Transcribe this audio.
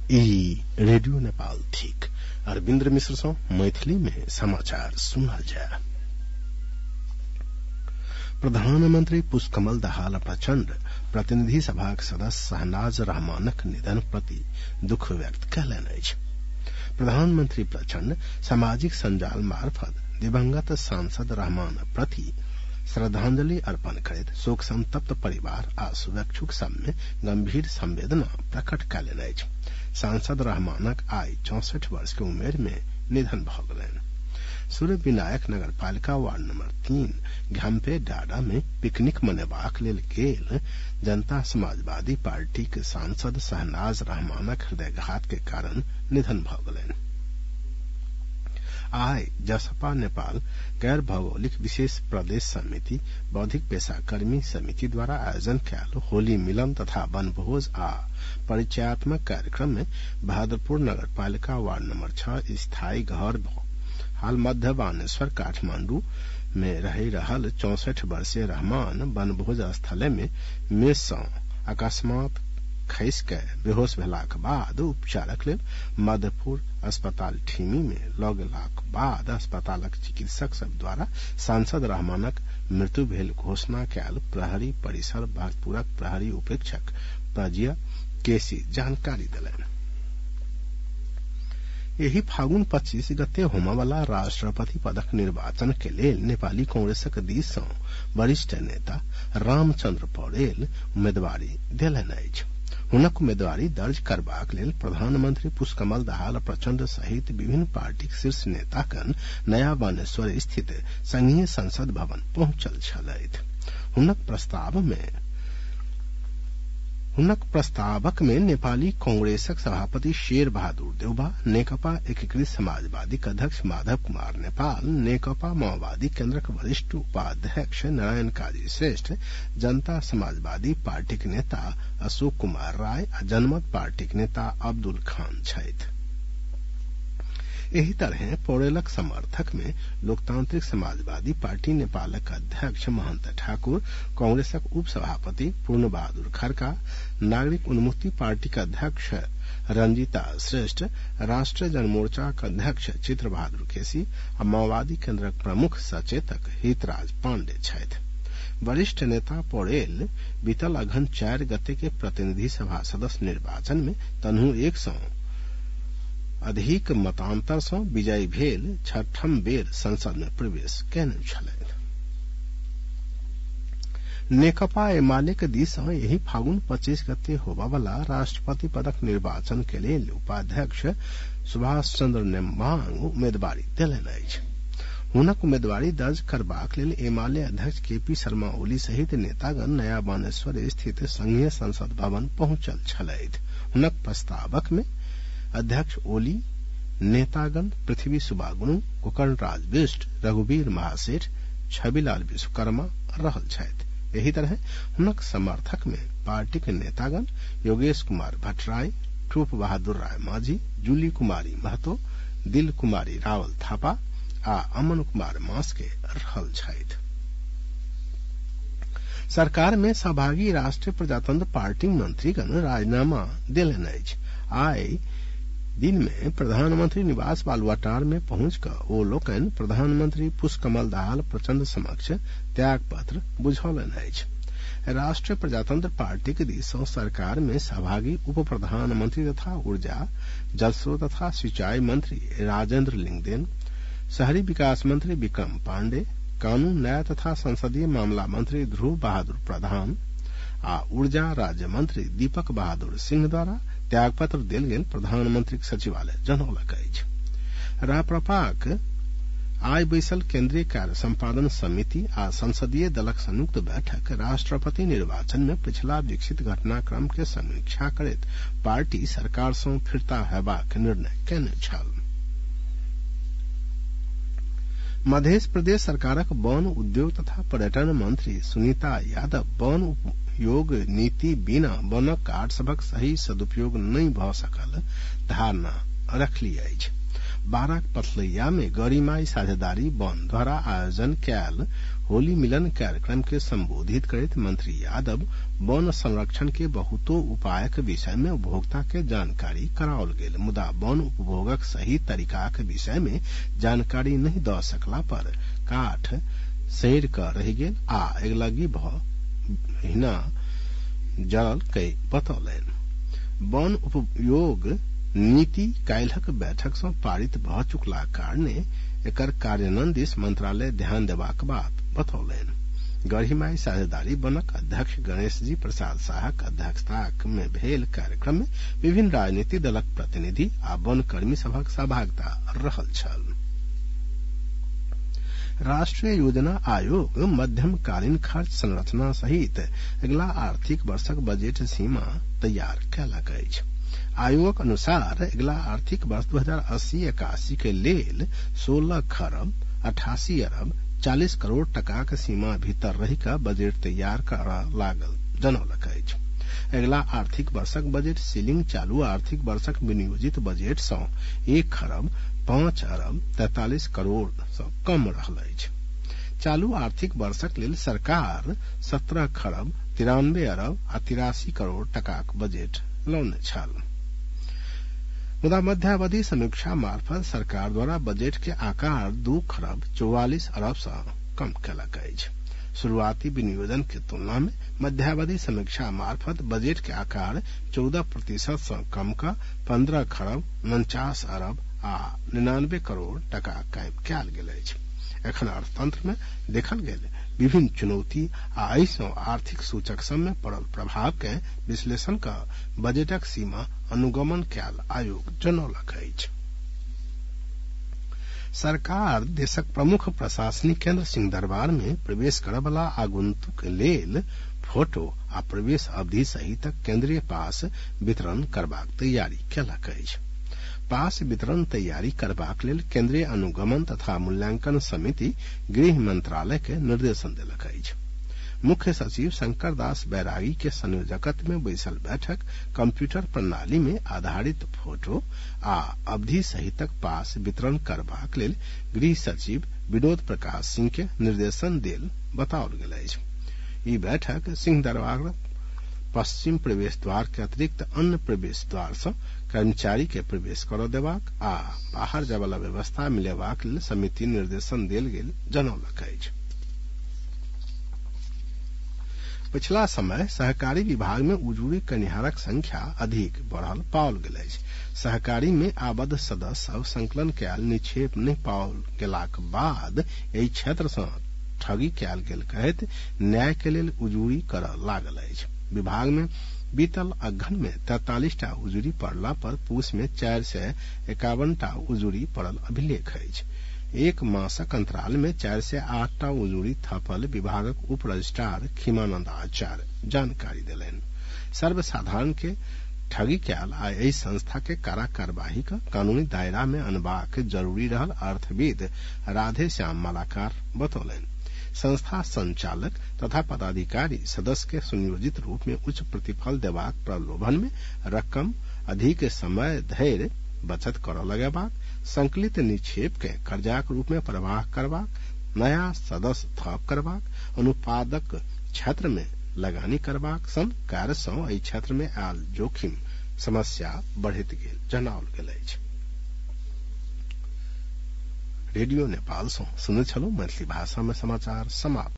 ई रेडियो नेपाल ठीक अरविन्द्र मिश्र सौ मैथिली में समाचार सुनल जाय। प्रधानमंत्री पुष्पकमल दाहाल प्रचण्ड प्रतिनिधि सभाक सदस्य शहनाज रहमानक निधन प्रति दुख व्यक्त कयलनि अछि। प्रधानमंत्री प्रचण्ड सामाजिक संजाल मार्फत दिवंगत सांसद रहमान प्रति श्रद्धांजलि अर्पण करैत शोक संतप्त परिवार आ शुभेच्छुक सब में गंभीर संवेदना प्रकट कयलनि अछि। सांसद रहमानक आइ 64 वर्ष के उमेर में निधन भ गेलनि। सूर्य विनायक नगरपालिका वार्ड नंबर 3 घ्याम्पे डाडा में पिकनिक मनेबाक लेल गेल जनता समाजवादी पार्टी के सांसद शहनाज रहमानक हृदयघात के कारण निधन भ गेलनि। आइ जसपा नेपाल गैर भौगोलिक विशेष प्रदेश समिति बौद्धिक पेशाकर्मी समिति द्वारा आयोजन कयल होली मिलन तथा वनभोज आ परिचयात्मक कार्यक्रम में बहादुरपुर नगरपालिका वार्ड नंबर 6 स्थायी घर हाल मध्य बानेश्वर काठमांडू में रही रहल 64 वर्षीय रहमान वनभोज स्थले में मेज सँ अकस्मात खसि के बेहोश भेलाक बाद उपचारक लेल मधुपुर अस्पताल ठीमी में लऽ गेलाक बाद अस्पतालक चिकित्सक सब द्वारा सांसद रहमानक मृत्यु भेल घोषणा कयल प्रहरी परिसर बागपुरक प्रहरी उपेक्षक प्रज्ञा केसी जानकारी देलनि। एही फागुन 25 गते होमयवला राष्ट्रपति पदक निर्वाचन के लेल नेपाली कांग्रेसक दिस सँ वरिष्ठ नेता रामचंद्र पौडेल उम्मीदवारी देलनि अछि। हुनक उम्मीदवारी दर्ज करबाक लेल प्रधानमंत्री पुष्पकमल दाहाल प्रचण्ड सहित विभिन्न पार्टीक शीर्ष नेतागण नया बानेश्वर स्थित संघीय संसद भवन पहुंचल छलथि। हुनक प्रस्तावक में नेपाली कांग्रेसक सभापति शेर बहादुर देउबा, नेकपा एकीकृत समाजवादी अध्यक्ष माधव कुमार नेपाल, नेकपा माओवादी केन्द्रक वरिष्ठ उपाध्यक्ष नारायण काजी श्रेष्ठ, जनता समाजवादी पार्टीक नेता अशोक कुमार राय आ जनमत पार्टीक नेता अब्दुल खान छथि। एही तरह पौडेलक समर्थक में लोकतांत्रिक समाजवादी पार्टी नेपालक अध्यक्ष महंत ठाकुर, कांग्रेसक उप सभापति पूर्ण बहादुर खड़का, नागरिक उन्मुक्ति पार्टी का अध्यक्ष रंजीता श्रेष्ठ, राष्ट्रीय जनमोर्चा अध्यक्ष चित्र बहादुर केसी और माओवादी केन्द्रक प्रमुख सचेतक हितराज पांडे छथि। वरिष्ठ नेता पौडेल बीतल अघन 4 गते के प्रतिनिधि सभा सदस्य निर्वाचन में तनहु 100 अधिक मतांतर सँ विजयी भेल 6ठम बेर संसद में प्रवेश कयने छलथि। नेकपा एमाले के दिस सँ एही फागुन 25 गते होबयवला राष्ट्रपति पदक निर्वाचन के लेल उपाध्यक्ष सुभाष चंद्र नेमांग उम्मीदवारी देलनि अछि। हुनक उम्मीदवारी दर्ज करबाक लेल एमाले अध्यक्ष केपी शर्मा ओली सहित नेतागण नया बानेश्वर स्थित संघीय संसद भवन पहुंचल छलथि। हुनक प्रस्तावक में अध्यक्ष ओली, नेतागण पृथ्वी सुब्बा गुरुङ, कुकर्ण राज बिष्ट, रघुवीर महासेठ, छविलाल विश्वकर्मा रहल छथि। एही तरह हुनक समर्थक में पार्टी के नेतागण योगेश कुमार भट्टराई, टोप बहादुर राय माझी, जूली कुमारी महतो, दिल कुमारी रावल थापा आ अमन कुमार मास्के रहल छथि। सरकार में सहभागी राष्ट्रीय प्रजातंत्र पार्टी मंत्रीगण राजीनामा देलनि अछि। आइ दिन में प्रधानमंत्री निवास बालुआटार में पहुंचकर ओ लोकनि प्रधानमंत्री पुष्पकमल दाहाल प्रचण्ड समक्ष त्याग पत्र बुझौलनि अछि। राष्ट्रीय प्रजातंत्र पार्टी के दिस सँ सरकार में सहभागी उप प्रधानमंत्री तथा ऊर्जा, जलस्रोत तथा सिंचाई मंत्री राजेंद्र लिंगदेन, शहरी विकास मंत्री विक्रम पांडे, कानून न्याय तथा संसदीय मामला मंत्री ध्रुव बहादुर प्रधान आ ऊर्जा राज्य मंत्री दीपक बहादुर सिंह द्वारा त्यागपत्र देल गेल प्रधानमंत्री सचिवालय जनौलक अछि। राप्रपाक आइ बैसल केंद्रीय कार्य संपादन समिति आ संसदीय दलक संयुक्त बैठक राष्ट्रपति निर्वाचन में पिछला विकसित घटनाक्रम के समीक्षा करैत पार्टी सरकार सँ फिरता हेबाक निर्णय कयने छल। मध्य प्रदेश सरकारक वन उद्योग तथा पर्यटन मंत्री सुनीता यादव वन उपयोग नीति बिना वनक काट सभक सही सदुपयोग नहि भऽ सकल धारणा रखली अछि। बाराक पथलैया में गरीमाई साझेदारी वन द्वारा आयोजन कैल होली मिलन कार्यक्रम के संबोधित करते मंत्री यादव वन संरक्षण के बहुतो उपाय के विषय में उपभोक्ता के जानकारी कराओल गेल, मुदा वन उपभोगक सही तरीका के विषय में जानकारी नहीं द सकला पर काठ सैर कर रह गेल आ अगलगी हिना जरल कई बतौलन। वन उपयोग नीति काल्हक बैठक से पारित भ चुकला कारणे एकर कार्यान्वयन दिस मंत्रालय ध्यान देबाक बात बतौलन। गढ़ीमाई साझेदारी वनक अध्यक्ष गणेश जी प्रसाद शाहक अध्यक्षता में भेल कार्यक्रम में विभिन्न राजनीतिक दलक प्रतिनिधि आ वन कर्मी सभक सहभागिता रहल छल। राष्ट्रीय योजना आयोग मध्यमकालीन खर्च संरचना सहित अगला आर्थिक वर्षक बजट सीमा तैयार कयलक अछि। आयोगक अनुसार अगला आर्थिक वर्ष 2080-81 के लेल 16 खरब 88 अरब 40 करोड़ टका के सीमा भीतर रहि क बजट तैयार करऽ लागल जनौलक अछि। अगला आर्थिक वर्षक बजट सीलिंग चालू आर्थिक वर्षक विनियोजित बजट सँ 1 खरब 5 अरब 43 करोड़ सँ कम रहल अछि। चालू आर्थिक वर्षक लेल सरकार 17 खरब 93 अरब 83 करोड़ टकाक बजट लौने छल। मुदा मध्यावधि समीक्षा मार्फत सरकार द्वारा बजट के आकार 2 खरब 44 अरब सँ कम कयलक अछि। शुरुआती विनियोजन के तुलना में मध्यावधि समीक्षा मार्फत बजट के आकार 14% सँ कम क 15 खरब 49 अरब आ 99 करोड़ टका कायम कयल गेल अछि। एखन अर्थतंत्र में देखल गेल विभिन्न चुनौती आ एहि सँ आर्थिक सूचक सब में पड़ल प्रभाव के विश्लेषण क बजटक सीमा अनुगमन कयल आयोग जनौलक अछि। सरकार देशक प्रमुख प्रशासनिक केंद्र सिंहदरबार में प्रवेश करय वाला आगंतुक लेल फोटो आ प्रवेश अवधि सहितक केंद्रीय पास वितरण करबाक तैयारी कयलक अछि। पास वितरण तैयारी करबाक लेल केंद्रीय अनुगमन तथा मूल्यांकन समिति गृह मंत्रालय के निर्देशन देलक अछि। मुख्य सचिव शंकर दास बैरागी के संयोजकत्व में बैसल बैठक कंप्यूटर प्रणाली में आधारित फोटो आ अवधि सहितक पास वितरण करबाक लेल गृह सचिव विनोद प्रकाश सिंह के निर्देशन देल बताओल गेल अछि। ई बैठक सिंहदरबार पश्चिम प्रवेश द्वार के अतिरिक्त अन्य प्रवेश द्वार सँ कर्मचारी के प्रवेश करऽ देबाक आ बाहर जाय वाला व्यवस्था मिलेबाक लेल समिति निर्देशन देल गेल जनौलक अछि। पिछला समय सहकारी विभाग में उजूरी कनिहारक संख्या अधिक बढ़ल पाओल गेल अछि। सहकारी में आबद्ध सदस्य सब संकलन कयल निक्षेप नहीं पाओल गेलाक बाद एहि क्षेत्र सँ ठगी कयल गेल कहैत न्याय के लेल उजूरी करऽ लागल अछि। विभाग में बीतल अघन में 43 टा उजूरी पड़ला पर पूस में 451 टा उजूरी पड़ल अभिलेख अछि। एक मासक अंतराल में 408 टा उजूरी थपल विभागक उप रजिस्ट्रार खीमानंद आचार्य जानकारी देलनि। सर्वसाधारण के ठगी कयल आ एहि संस्था के कड़ा कार्यवाही का कानूनी दायरा में अनबाक जरूरी रहल अर्थविद राधे श्याम मालाकार बतौलनि। संस्था संचालक तथा पदाधिकारी सदस्य के सुनियोजित रूप में उच्च प्रतिफल देबाक प्रलोभन में रकम अधिक समय धैर्य बचत करऽ लगेबाक, संकलित निक्षेप के कर्जाक रूप में प्रवाह करबाक, नया सदस्य थप करबाक, अनुत्पादक क्षेत्र में लगानी करबाक सन कार्य सँ एहि क्षेत्र में आयल जोखिम समस्या बढ़ैत गेल जनाओल गेल अछि। रेडियो नेपाल सँ सुनैत छलहुँ मैथिली भाषा में समाचार समाप्त।